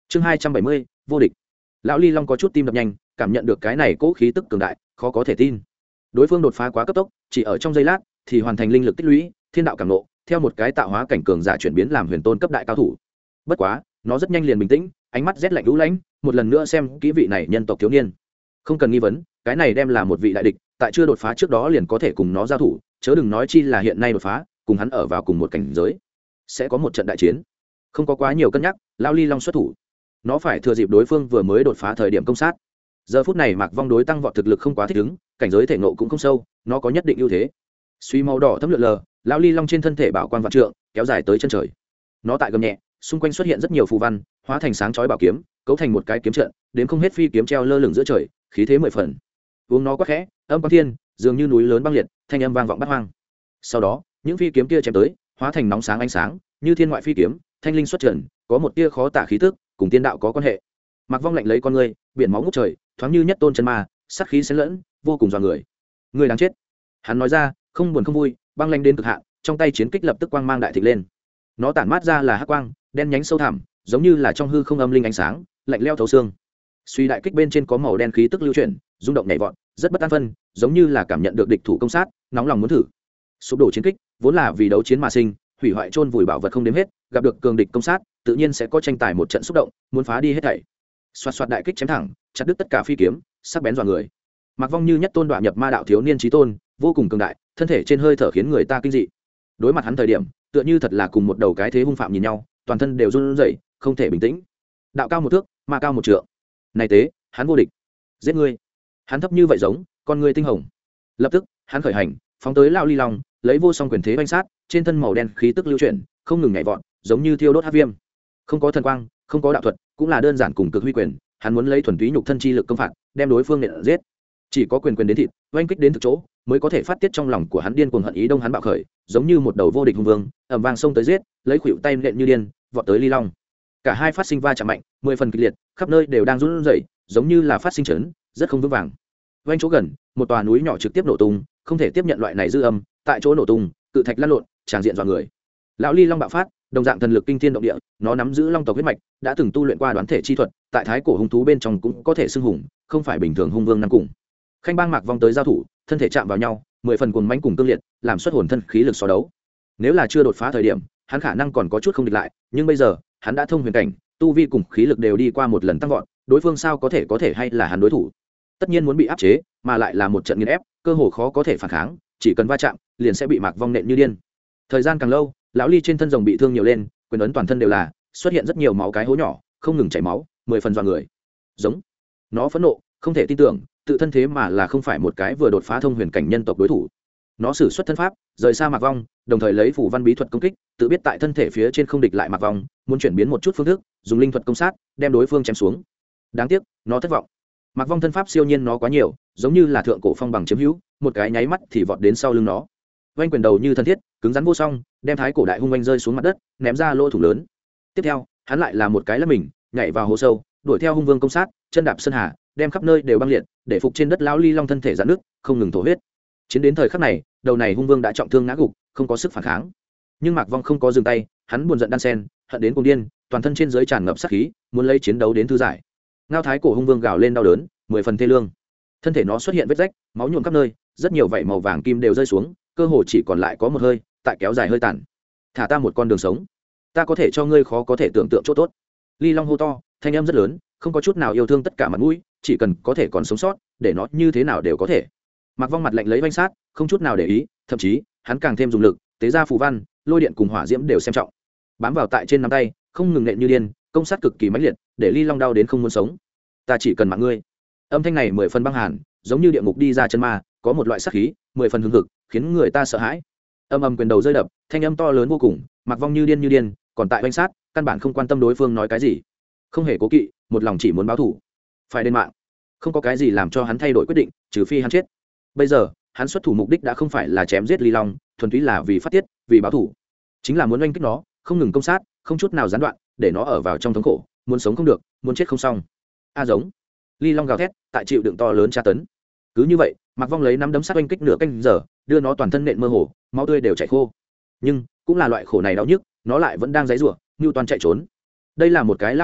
chương 270, vô địch. Lão Ly Long có chút tim đập nhanh, cảm nhận được cái này cỗ khí tức cường đại, khó có thể tin. Đối phương đột phá quá cấp tốc, chỉ ở trong giây lát thì hoàn thành linh lực tích lũy, thiên đạo cảm ngộ, theo một cái tạo hóa cảnh cường giả chuyển biến làm huyền tôn cấp đại cao thủ. Bất quá, nó rất nhanh liền bình tĩnh, ánh mắt rét lạnh lũ lãnh, một lần nữa xem kỹ vị này nhân tộc thiếu niên. Không cần nghi vấn, cái này đem là một vị đại địch, tại chưa đột phá trước đó liền có thể cùng nó giao thủ, chớ đừng nói chi là hiện nay đột phá, cùng hắn ở vào cùng một cảnh giới, sẽ có một trận đại chiến. Không có quá nhiều cân nhắc, Lão Ly Long xuất thủ. Nó phải thừa dịp đối phương vừa mới đột phá thời điểm công sát. Giờ phút này Mạc Vong đối tăng vọt thực lực không quá thích ứng, cảnh giới thể ngộ cũng không sâu, nó có nhất định ưu thế. Suy màu đỏ thấm lượn lờ, Lão Ly Long trên thân thể bảo quan vạn trượng, kéo dài tới chân trời. Nó tại gầm nhẹ, xung quanh xuất hiện rất nhiều phù văn, hóa thành sáng chói bảo kiếm, cấu thành một cái kiếm trận, đến không hết phi kiếm treo lơ lửng giữa trời, khí thế mười phần. Uống nó quá khẽ, âm quang thiên, dường như núi lớn băng liệt, thanh âm vang vọng bát hoang. Sau đó, những phi kiếm kia chém tới, hóa thành nóng sáng ánh sáng, như thiên ngoại phi kiếm, thanh linh xuất trần, có một tia khó tả khí tức, cùng tiên đạo có quan hệ. Mạc Vong lạnh lấy con ngươi, biển máu ngút trời, thoáng như nhất tôn chân ma, sát khí xen lẫn, vô cùng dọa người. Người đáng chết. Hắn nói ra, không buồn không vui, băng lanh đến cực hạn, trong tay chiến kích lập tức quang mang đại thịnh lên. Nó tản mát ra là hắc quang, đen nhánh sâu thẳm, giống như là trong hư không âm linh ánh sáng, lạnh lẽo thấu xương. Suy đại kích bên trên có màu đen khí tức lưu chuyển, rung động nhảy vọt, rất bất an phân, giống như là cảm nhận được địch thủ công sát, nóng lòng muốn thử. Sụp đổ chiến kích, vốn là vì đấu chiến mà sinh, hủy hoại chôn vùi bảo vật không đếm hết, gặp được cường địch công sát, tự nhiên sẽ có tranh tài một trận xúc động, muốn phá đi hết thảy. Xoạt xoạt đại kích chém thẳng, chặt đứt tất cả phi kiếm, sắc bén dọa người. Mạc Vong như nhất tôn đoạn nhập ma đạo thiếu niên chí tôn, vô cùng cường đại, thân thể trên hơi thở khiến người ta kinh dị. Đối mặt hắn thời điểm, tựa như thật là cùng một đầu cái thế hung phạm nhìn nhau, toàn thân đều run rẩy, không thể bình tĩnh. Đạo cao một thước, ma cao một trượng. Này tế, hắn vô địch. Giết ngươi. Hắn thấp như vậy giống, con ngươi tinh hồng. Lập tức, hắn khởi hành, phóng tới Lão Ly Long, lấy vô song quyền thế oanh sát, trên thân màu đen khí tức lưu chuyển, không ngừng nhảy vọt, giống như thiêu đốt hắc viêm. Không có thần quang, không có đạo thuật, cũng là đơn giản cùng cực huy quyền, hắn muốn lấy thuần túy nhục thân chi lực công phạt, đem đối phương nện giết. Chỉ có quyền đến thịt, oanh kích đến thực chỗ, mới có thể phát tiết trong lòng của hắn điên cuồng hận ý đông hắn bạo khởi, giống như một đầu vô địch hung vương, ầm vang xông tới giết, lấy khuỷu tay nện như điên, vọt tới Ly Long. Cả hai phát sinh va chạm mạnh, 10 phần kịch liệt, khắp nơi đều đang run rẩy, giống như là phát sinh chấn, rất không vững vàng. Oanh chỗ gần, một tòa núi nhỏ trực tiếp nổ tung, không thể tiếp nhận loại này dư âm, tại chỗ nổ tung, cự thạch lăn lộn, tràn diện dọa người. Lão Ly Long bạo phát, đồng dạng thần lực kinh thiên động địa, nó nắm giữ long tộc huyết mạch, đã từng tu luyện qua đoán thể chi thuật, tại thái cổ hung thú bên trong cũng có thể xưng hùng, không phải bình thường hung vương năng cùng. Khanh Bang Mạc Vong tới giao thủ, thân thể chạm vào nhau, 10 phần cuồng mãnh cùng cương liệt, làm xuất hồn thân khí lực so đấu. Nếu là chưa đột phá thời điểm, hắn khả năng còn có chút không địch lại, nhưng bây giờ, hắn đã thông huyền cảnh, tu vi cùng khí lực đều đi qua một lần tăng vọt, đối phương sao có thể hay là hắn đối thủ. Tất nhiên muốn bị áp chế, mà lại là một trận nghiền ép, cơ hồ khó có thể phản kháng, chỉ cần va chạm, liền sẽ bị Mạc Vong nện như điên. Thời gian càng lâu, lão Ly trên thân rồng bị thương nhiều lên, quyền ấn toàn thân đều là, xuất hiện rất nhiều máu cái hố nhỏ, không ngừng chảy máu, 10 phần dọa người. Giống. Nó phẫn nộ, không thể tin tưởng, tự thân thế mà là không phải một cái vừa đột phá thông huyền cảnh nhân tộc đối thủ. Nó sử xuất thân pháp, rời xa Mạc Vong, đồng thời lấy phủ văn bí thuật công kích, tự biết tại thân thể phía trên không địch lại Mạc Vong, muốn chuyển biến một chút phương thức, dùng linh thuật công sát, đem đối phương chém xuống. Đáng tiếc, nó thất vọng. Mạc Vong thân pháp siêu nhiên nó quá nhiều, giống như là thượng cổ phong bằng chiếm hữu, một cái nháy mắt thì vọt đến sau lưng nó. Vành quyền đầu như thân thiết, cứng rắn vô song, đem thái cổ đại hung vành rơi xuống mặt đất, ném ra lỗ thủ lớn. Tiếp theo, hắn lại là một cái lắc mình, nhảy vào hố sâu, đuổi theo hung vương công sát, chân đạp sơn hà, đem khắp nơi đều băng liệt, để phục trên đất lão Ly Long thân thể giãn nước, không ngừng thổ huyết. Chiến đến thời khắc này, đầu này hung vương đã trọng thương ngã gục, không có sức phản kháng. Nhưng Mạc Vong không có dừng tay, hắn buồn giận đan sen, hận đến cuồng điên, toàn thân trên dưới tràn ngập sát khí, muốn lấy chiến đấu đến thư giải. Ngao thái cổ hung vương gào lên đau đớn, 10 phần thê lương. Thân thể nó xuất hiện vết rách, máu nhuộm khắp nơi, rất nhiều vảy màu vàng kim đều rơi xuống, cơ hồ chỉ còn lại có một hơi, tại kéo dài hơi tàn. Thả ta một con đường sống, ta có thể cho ngươi khó có thể tưởng tượng chỗ tốt. Ly Long hô to, thanh âm rất lớn, không có chút nào yêu thương tất cả mặt mũi, chỉ cần có thể còn sống sót, để nó như thế nào đều có thể. Mạc Vong mặt lạnh lấy vanh sát, không chút nào để ý, thậm chí hắn càng thêm dùng lực, tế ra phù văn, lôi điện cùng hỏa diễm đều xem trọng, bám vào tại trên nắm tay, không ngừng nện như điên, công sát cực kỳ mãnh liệt, để Ly Long đau đến không muốn sống. Ta chỉ cần mạng ngươi. Âm thanh này 10 phần băng hàn, giống như địa ngục đi ra chân ma, có một loại sát khí, 10 phần hung hực, khiến người ta sợ hãi. Âm âm quyền đầu rơi đập, thanh âm to lớn vô cùng, Mạc Vong như điên, còn tại vanh sát, căn bản không quan tâm đối phương nói cái gì, không hề cố kỵ, một lòng chỉ muốn báo thù, phải đền mạng. Không có cái gì làm cho hắn thay đổi quyết định, trừ phi hắn chết. Bây giờ, hắn xuất thủ mục đích đã không phải là chém giết Ly Long, thuần túy là vì phát tiết, vì báo thù, chính là muốn oanh kích nó, không ngừng công sát, không chút nào gián đoạn, để nó ở vào trong thống khổ, muốn sống không được, muốn chết không xong. A giống. Ly Long gào thét, tại chịu đựng to lớn tra tấn. Cứ như vậy, Mạc Vong lấy nắm đấm sát oanh kích nửa canh giờ, đưa nó toàn thân nện mơ hồ, máu tươi đều chảy khô. Nhưng cũng là loại khổ này đau nhức, nó lại vẫn đang giãy giụa, nhu toàn chạy trốn. Đây là một cái lao hung vật,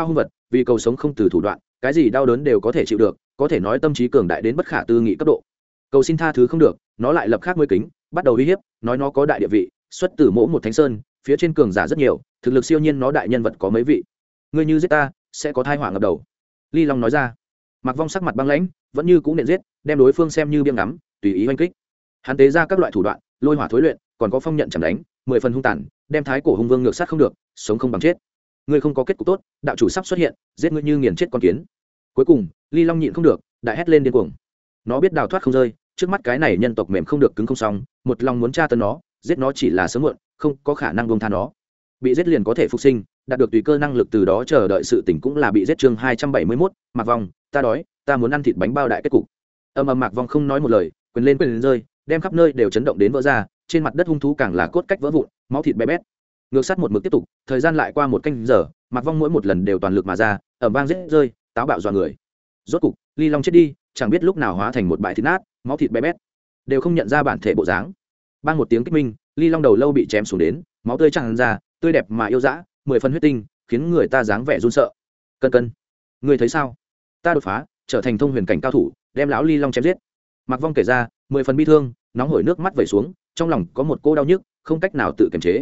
vì cầu sống không từ thủ đoạn, cái gì đau đớn đều có thể chịu được, có thể nói tâm trí cường đại đến bất khả tư nghị cấp độ. Cầu xin tha thứ không được, nó lại lập khác mới kính, bắt đầu uy hiếp, nói nó có đại địa vị, xuất từ mỗi một thánh sơn, phía trên cường giả rất nhiều, thực lực siêu nhiên, nó đại nhân vật có mấy vị. Ngươi như giết ta, sẽ có tai họa ngập đầu. Ly Long nói ra. Mạc Vong sắc mặt băng lãnh, vẫn như cũ nện giết, đem đối phương xem như biếng ngắm, tùy ý oanh kích. Hắn tế ra các loại thủ đoạn, lôi hỏa thối luyện, còn có phong nhận chạm đánh, 10 phần hung tàn, đem thái cổ hung vương ngược sát không được, sống không bằng chết. Ngươi không có kết cục tốt, đạo chủ sắp xuất hiện, giết ngươi như nghiền chết con kiến. Cuối cùng, Ly Long nhịn không được, đại hét lên điên cuồng. Nó biết đào thoát không rơi, trước mắt cái này nhân tộc mềm không được cứng không xong, một lòng muốn tra tấn nó, giết nó chỉ là sớm muộn, không có khả năng buông tha nó. Bị giết liền có thể phục sinh, đạt được tùy cơ năng lực, từ đó chờ đợi sự tỉnh cũng là bị giết. Chương 271, Mạc Vong, ta đói, ta muốn ăn thịt bánh bao đại kết cục. Mạc Vong không nói một lời, quyền lên rơi, đem khắp nơi đều chấn động đến vỡ ra, trên mặt đất hung thú càng là cốt cách vỡ vụn, máu thịt bé bét. Ngược sát một mực tiếp tục, thời gian lại qua một canh giờ, Mạc Vong mỗi một lần đều toàn lực mà ra, ầm vang giết rơi, táo bạo dọa người. Rốt cục, Ly Long chết đi, chẳng biết lúc nào hóa thành một bãi thịt nát, máu thịt bé bét, đều không nhận ra bản thể bộ dáng. Bang một tiếng kích minh, Ly Long đầu lâu bị chém xuống đến, máu tươi tràn ra, tươi đẹp mà yêu dã, 10 phần huyết tinh, khiến người ta dáng vẻ run sợ. Cân, ngươi thấy sao? Ta đột phá, trở thành thông huyền cảnh cao thủ, đem lão Ly Long chém giết. Mạc Vong kể ra, 10 phần bi thương, nóng hổi nước mắt vẩy xuống, trong lòng có một cô đau nhức, không cách nào tự kiềm chế.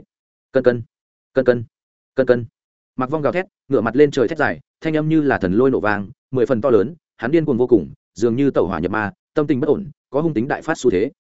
Cân. Mạc Vong gào thét, ngửa mặt lên trời thét dài, thanh âm như là thần lôi nổ vang, 10 phần to lớn, hắn điên cuồng vô cùng, dường như tẩu hỏa nhập ma, tâm tình bất ổn, có hung tính đại phát xu thế.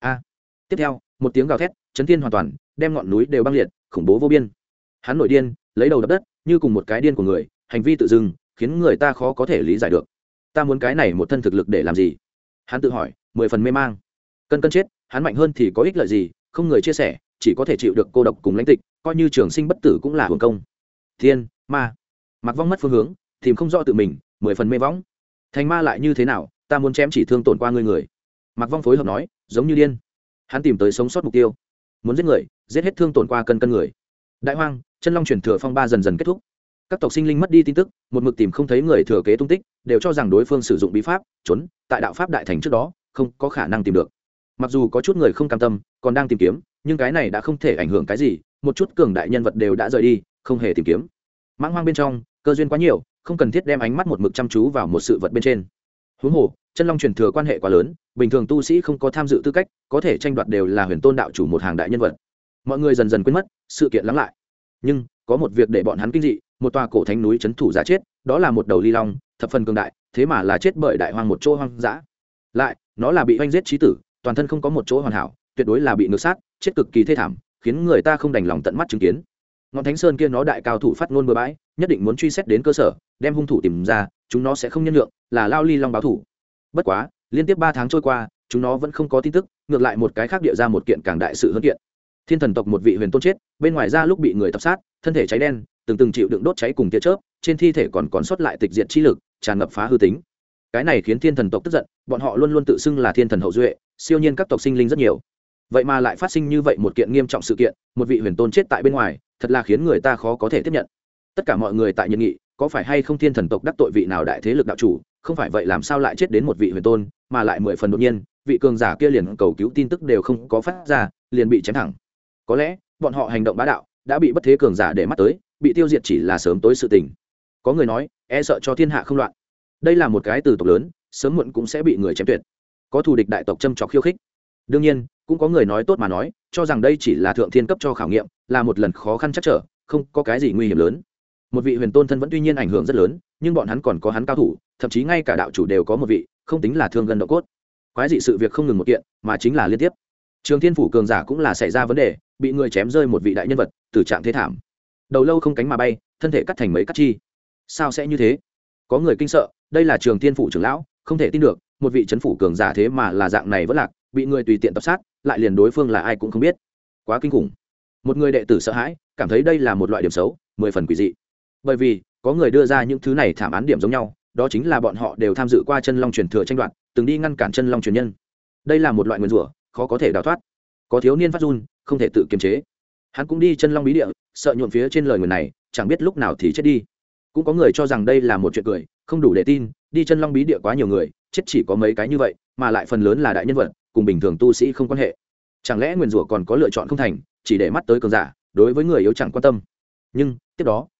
Tiếp theo, một tiếng gào thét, chấn thiên hoàn toàn, đem ngọn núi đều băng liệt, khủng bố vô biên. Hắn nổi điên, lấy đầu đập đất, như cùng một cái điên của người, hành vi tự dưng, khiến người ta khó có thể lý giải được. Ta muốn cái này một thân thực lực để làm gì? Hắn tự hỏi, 10 phần mê mang. Cân chết, hắn mạnh hơn thì có ích lợi gì, không người chia sẻ, chỉ có thể chịu được cô độc cùng lãnh tịch, coi như trường sinh bất tử cũng là hưởng công. Thiên, ma. Mạc Vong mất phương hướng, tìm không rõ tự mình, 10 phần mê võng. Thành ma lại như thế nào, ta muốn chém chỉ thương tổn qua người. Mạc Vong phối hợp nói, giống như điên. Hắn tìm tới sống sót mục tiêu, muốn giết người, giết hết thương tổn qua cân người. Đại hoang, chân long chuyển thừa phong ba dần dần kết thúc. Các tộc sinh linh mất đi tin tức, một mực tìm không thấy người thừa kế tung tích, đều cho rằng đối phương sử dụng bí pháp trốn tại đạo pháp đại thành trước đó, không có khả năng tìm được. Mặc dù có chút người không cam tâm, còn đang tìm kiếm, nhưng cái này đã không thể ảnh hưởng cái gì, một chút cường đại nhân vật đều đã rời đi, không hề tìm kiếm. Mãng hoang bên trong, cơ duyên quá nhiều, không cần thiết đem ánh mắt một mực chăm chú vào một sự vật bên trên. Huống hồ, chân long truyền thừa quan hệ quá lớn, bình thường tu sĩ không có tham dự tư cách, có thể tranh đoạt đều là huyền tôn đạo chủ một hàng đại nhân vật. Mọi người dần dần quên mất, sự kiện lắng lại. Nhưng có một việc để bọn hắn kinh dị, một tòa cổ thánh núi trấn thủ giả chết, đó là một đầu ly long, thập phần cường đại, thế mà là chết bởi đại hoang một chỗ hoang dã. Lại, nó là bị oanh giết chí tử, toàn thân không có một chỗ hoàn hảo, tuyệt đối là bị ngược sát, chết cực kỳ thê thảm, khiến người ta không đành lòng tận mắt chứng kiến. Ngọn Thánh Sơn kia nó đại cao thủ phát ngôn bừa bãi, nhất định muốn truy xét đến cơ sở, đem hung thủ tìm ra, chúng nó sẽ không nhân nhượng, là lao ly long báo thủ. Bất quá, liên tiếp 3 tháng trôi qua, chúng nó vẫn không có tin tức, ngược lại một cái khác địa ra một kiện càng đại sự hơn kiện. Thiên thần tộc một vị huyền tôn chết, bên ngoài ra lúc bị người tập sát, thân thể cháy đen, từng chịu đựng đốt cháy cùng tia chớp, trên thi thể còn sót lại tịch diệt chi lực, tràn ngập phá hư tính. Cái này khiến thiên thần tộc tức giận, bọn họ luôn luôn tự xưng là thiên thần hậu duệ, siêu nhiên các tộc sinh linh rất nhiều. Vậy mà lại phát sinh như vậy một kiện nghiêm trọng sự kiện, một vị huyền tôn chết tại bên ngoài, thật là khiến người ta khó có thể tiếp nhận. Tất cả mọi người tại nhân nghị, có phải hay không thiên thần tộc đắc tội vị nào đại thế lực đạo chủ, không phải vậy làm sao lại chết đến một vị huyền tôn, mà lại 10 phần đột nhiên, vị cường giả kia liền cầu cứu tin tức đều không có phát ra, liền bị chém thẳng. Có lẽ, bọn họ hành động bá đạo, đã bị bất thế cường giả để mắt tới, bị tiêu diệt chỉ là sớm tối sự tình. Có người nói, e sợ cho thiên hạ không loạn. Đây là một cái từ tộc lớn, sớm muộn cũng sẽ bị người chém tuyệt. Có thù địch đại tộc châm chọc khiêu khích. Đương nhiên, cũng có người nói tốt mà nói, cho rằng đây chỉ là thượng thiên cấp cho khảo nghiệm, là một lần khó khăn chắc trở, không có cái gì nguy hiểm lớn. Một vị huyền tôn thân vẫn tuy nhiên ảnh hưởng rất lớn, nhưng bọn hắn còn có hắn cao thủ, thậm chí ngay cả đạo chủ đều có một vị, không tính là thương gần độ cốt. Quái dị sự việc không ngừng một kiện, mà chính là liên tiếp. Trường Thiên phủ cường giả cũng là xảy ra vấn đề, bị người chém rơi một vị đại nhân vật, tử trạng thế thảm. Đầu lâu không cánh mà bay, thân thể cắt thành mấy cắt chi. Sao sẽ như thế? Có người kinh sợ, đây là Trường Thiên phủ trưởng lão, không thể tin được, một vị trấn phủ cường giả thế mà là dạng này vẫn lạc, bị người tùy tiện tập sát, lại liền đối phương là ai cũng không biết. Quá kinh khủng. Một người đệ tử sợ hãi, cảm thấy đây là một loại điểm xấu, 10 phần quỷ dị. Bởi vì, có người đưa ra những thứ này thảm án điểm giống nhau, đó chính là bọn họ đều tham dự qua chân long truyền thừa tranh đoạt, từng đi ngăn cản chân long truyền nhân. Đây là một loại nguyên rủa, khó có thể đào thoát. Có thiếu niên phát run, không thể tự kiềm chế. Hắn cũng đi chân long bí địa, sợ nhuộm phía trên lời người này, chẳng biết lúc nào thì chết đi. Cũng có người cho rằng đây là một chuyện cười, không đủ để tin, đi chân long bí địa quá nhiều người, chết chỉ có mấy cái như vậy, mà lại phần lớn là đại nhân vật, cùng bình thường tu sĩ không quan hệ. Chẳng lẽ nguyên rủa còn có lựa chọn không thành, chỉ để mắt tới cường giả, đối với người yếu chẳng quan tâm. Nhưng tiếp đó,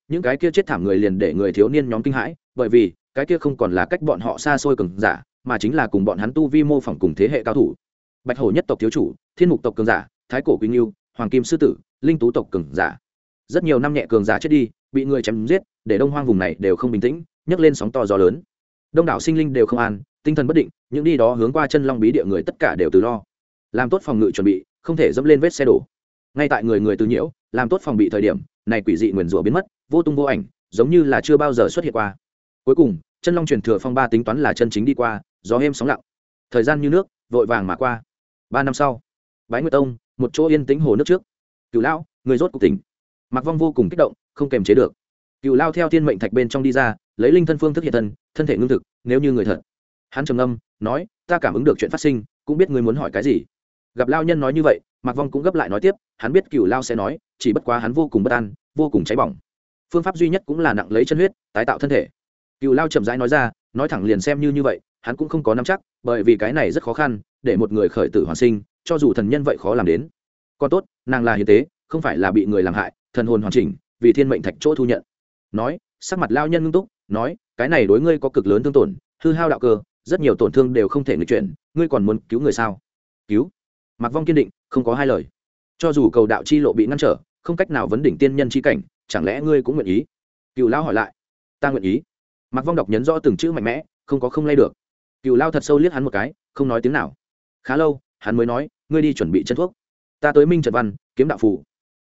những cái kia chết thảm người liền để người thiếu niên nhóm kinh hãi, bởi vì cái kia không còn là cách bọn họ xa xôi cường giả, mà chính là cùng bọn hắn tu vi mô phỏng cùng thế hệ cao thủ. Bạch hổ nhất tộc thiếu chủ, thiên mục tộc cường giả, thái cổ quý ngưu, hoàng kim sư tử, linh tú tộc cường giả. Rất nhiều năm nhẹ cường giả chết đi, bị người chém giết, để đông hoang vùng này đều không bình tĩnh, nhấc lên sóng to gió lớn. Đông đảo sinh linh đều không an, tinh thần bất định, những đi đó hướng qua chân long bí địa người tất cả đều từ lo, làm tốt phòng ngự chuẩn bị, không thể dẫm lên vết xe đổ. Ngay tại người người từ nhiễu, làm tốt phòng bị thời điểm, này quỷ dị nguyền rủa biến mất, vô tung vô ảnh, giống như là chưa bao giờ xuất hiện qua. Cuối cùng, chân long truyền thừa phong ba tính toán là chân chính đi qua, gió êm sóng lặng, thời gian như nước vội vàng mà qua. 3 năm sau, Bái Nguyệt Tông, một chỗ yên tĩnh hồ nước trước. Cửu lão, người rốt cuộc tỉnh. Mạc Vong vô cùng kích động, không kềm chế được. Cửu lao theo thiên mệnh thạch bên trong đi ra, lấy linh thân phương thức hiện thân, thân thể ngưng thực, nếu như người thật. Hắn trầm ngâm, nói, ta cảm ứng được chuyện phát sinh, cũng biết ngươi muốn hỏi cái gì. Gặp lao nhân nói như vậy, Mạc Vong cũng gấp lại nói tiếp, hắn biết Cửu lao sẽ nói, chỉ bất quá hắn vô cùng bất an, vô cùng cháy bỏng. Phương pháp duy nhất cũng là nặng lấy chân huyết, tái tạo thân thể. Cửu lao chậm rãi nói ra, nói thẳng liền xem như vậy, hắn cũng không có nắm chắc, bởi vì cái này rất khó khăn, để một người khởi tử hoàn sinh, cho dù thần nhân vậy khó làm đến. Còn tốt, nàng là hiền tế, không phải là bị người làm hại, thần hồn hoàn chỉnh, vì thiên mệnh thạch chỗ thu nhận. Nói, sắc mặt lao nhân ngưng túc, nói, cái này đối ngươi có cực lớn thương tổn, hư hao đạo cơ, rất nhiều tổn thương đều không thể nghịch chuyển, ngươi còn muốn cứu người sao? Cứu. Mạc Vong kiên định, không có hai lời. Cho dù cầu đạo chi lộ bị ngăn trở, không cách nào vấn đỉnh tiên nhân chi cảnh, chẳng lẽ ngươi cũng nguyện ý? Cửu lao hỏi lại. Ta nguyện ý. Mạc Vong đọc nhấn rõ từng chữ mạnh mẽ, không có không lay được. Cửu lao thật sâu liếc hắn một cái, không nói tiếng nào. Khá lâu, hắn mới nói, ngươi đi chuẩn bị chân thuốc. Ta tới Minh Trật Văn, kiếm đạo phù.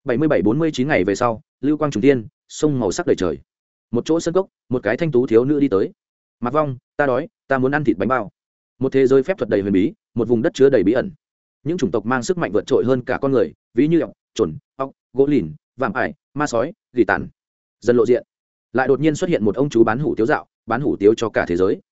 47-49 ngày về sau, lưu quang trùng tiên, sông màu sắc đầy trời. Một chỗ sân cốc, một cái thanh tú thiếu nữ đi tới. Mạc Vong, ta đói, ta muốn ăn thịt bánh bao. Một thế giới phép thuật đầy huyền bí, một vùng đất chứa đầy bí ẩn. Những chủng tộc mang sức mạnh vượt trội hơn cả con người, ví như ọc, chuẩn, ọc, gỗ lìn, vạm ải, ma sói, gỉ tàn. Dần lộ diện. Lại đột nhiên xuất hiện một ông chú bán hủ tiếu dạo, bán hủ tiếu cho cả thế giới.